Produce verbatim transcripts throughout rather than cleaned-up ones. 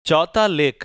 चौथा लेख,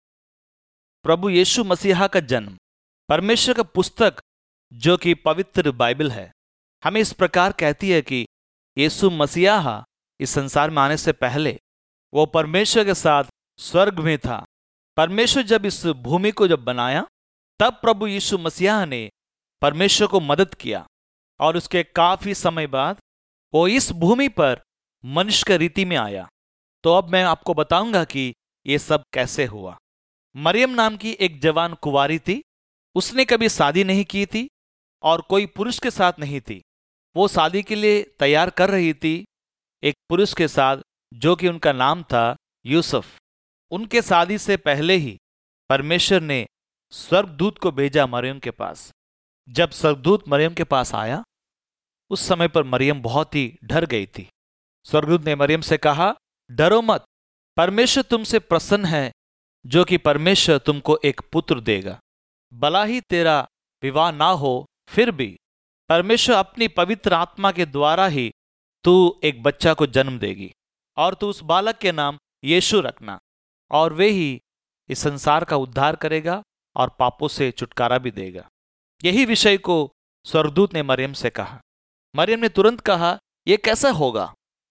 प्रभु यीशु मसीहा का जन्म। परमेश्वर का पुस्तक जो कि पवित्र बाइबल है, हमें इस प्रकार कहती है कि यीशु मसीहा इस संसार में आने से पहले वो परमेश्वर के साथ स्वर्ग में था। परमेश्वर जब इस भूमि को जब बनाया, तब प्रभु यीशु मसीहा ने परमेश्वर को मदद किया और उसके काफी समय बाद वो इस भूमि पर मनुष्य की रीति में आया। तो अब मैं आपको बताऊंगा कि ये सब कैसे हुआ। मरियम नाम की एक जवान कुंवारी थी। उसने कभी शादी नहीं की थी और कोई पुरुष के साथ नहीं थी। वो शादी के लिए तैयार कर रही थी एक पुरुष के साथ, जो कि उनका नाम था यूसुफ। उनके शादी से पहले ही परमेश्वर ने स्वर्गदूत को भेजा मरियम के पास। जब स्वर्गदूत मरियम के पास आया, उस समय पर मरियम बहुत ही डर गई थी। स्वर्गदूत ने मरियम से कहा, डरो मत, परमेश्वर तुमसे प्रसन्न है, जो कि परमेश्वर तुमको एक पुत्र देगा। भला ही तेरा विवाह ना हो, फिर भी परमेश्वर अपनी पवित्र आत्मा के द्वारा ही तू एक बच्चा को जन्म देगी और तू उस बालक के नाम यीशु रखना, और वे ही इस संसार का उद्धार करेगा और पापों से छुटकारा भी देगा। यही विषय को स्वर्गदूत ने मरियम से कहा। मरियम ने तुरंत कहा, यह कैसा होगा?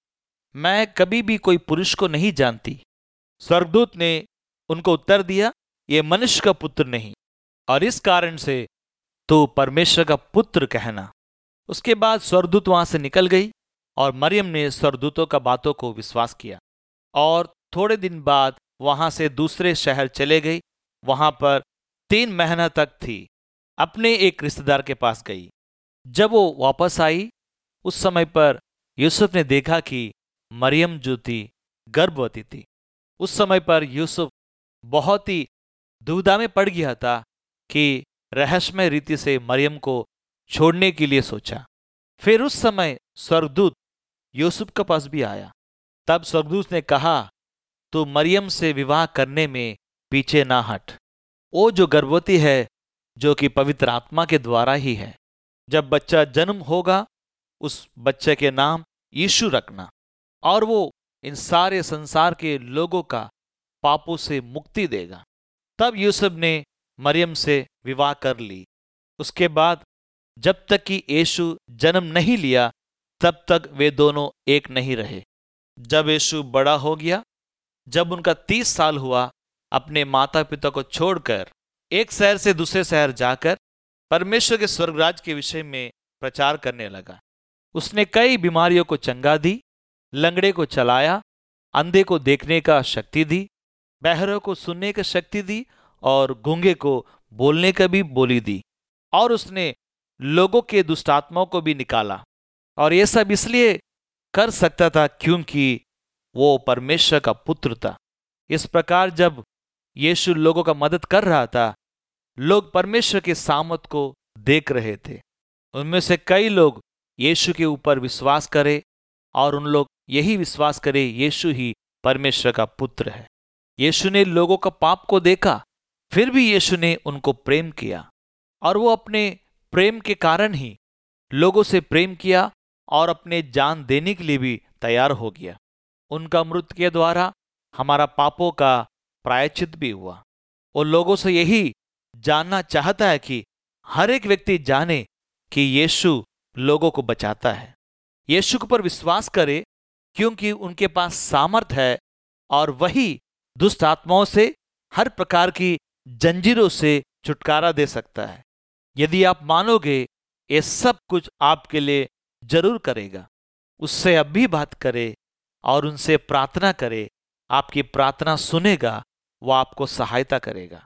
मैं कभी भी कोई पुरुष को नहीं जानती। स्वर्गदूत ने उनको उत्तर दिया, ये मनुष्य का पुत्र नहीं, और इस कारण से तू परमेश्वर का पुत्र कहना। उसके बाद स्वर्गदूत वहां से निकल गई और मरियम ने स्वर्गदूतों का बातों को विश्वास किया और थोड़े दिन बाद वहां से दूसरे शहर चले गई। वहां पर तीन महीना तक थी। अपने एक रिश्तेदार के पास गई। जब वो वापस आई, उस समय पर यूसुफ ने देखा कि मरियम जो थी गर्भवती थी। उस समय पर यूसुफ बहुत ही दुविधा में पड़ गया था कि रहस्यमय रीति से मरियम को छोड़ने के लिए सोचा। फिर उस समय स्वर्गदूत यूसुफ के पास भी आया। तब स्वर्गदूत ने कहा, तू मरियम से विवाह करने में पीछे ना हट। वो जो गर्भवती है, जो कि पवित्र आत्मा के द्वारा ही है। जब बच्चा जन्म होगा, उस बच्चे के नाम यीशु रखना, और वो इन सारे संसार के लोगों का पापों से मुक्ति देगा। तब यूसुफ ने मरियम से विवाह कर ली। उसके बाद जब तक कि यीशु जन्म नहीं लिया, तब तक वे दोनों एक नहीं रहे। जब यीशु बड़ा हो गया, जब उनका तीस साल हुआ, अपने माता पिता को छोड़कर एक शहर से दूसरे शहर जाकर परमेश्वर के स्वर्गराज के विषय में प्रचार करने लगा। उसने कई बीमारियों को चंगा दी, लंगड़े को चलाया, अंधे को देखने का शक्ति दी, बहरों को सुनने की शक्ति दी और गूंगे को बोलने का भी बोली दी। और उसने लोगों के दुष्टात्माओं को भी निकाला। और ये सब इसलिए कर सकता था क्योंकि वो परमेश्वर का पुत्र था। इस प्रकार जब यीशु लोगों का मदद कर रहा था, लोग परमेश्वर के सामर्थ को देख रहे थे। उनमें से कई लोग यीशु के ऊपर विश्वास करे और उन लोग यही विश्वास करे यीशु ही परमेश्वर का पुत्र है। यीशु ने लोगों का पाप को देखा, फिर भी यीशु ने उनको प्रेम किया, और वो अपने प्रेम के कारण ही लोगों से प्रेम किया और अपने जान देने के लिए भी तैयार हो गया। उनका मृत्यु के द्वारा हमारा पापों का प्रायश्चित भी हुआ। वो लोगों से यही जानना चाहता है कि हर एक व्यक्ति जाने कि यीशु लोगों को बचाता है। यीशु के ऊपर विश्वास करे, क्योंकि उनके पास सामर्थ है और वही दुष्ट आत्माओं से, हर प्रकार की जंजीरों से छुटकारा दे सकता है। यदि आप मानोगे, ये सब कुछ आपके लिए जरूर करेगा। उससे अब भी बात करे और उनसे प्रार्थना करे। आपकी प्रार्थना सुनेगा, वो आपको सहायता करेगा।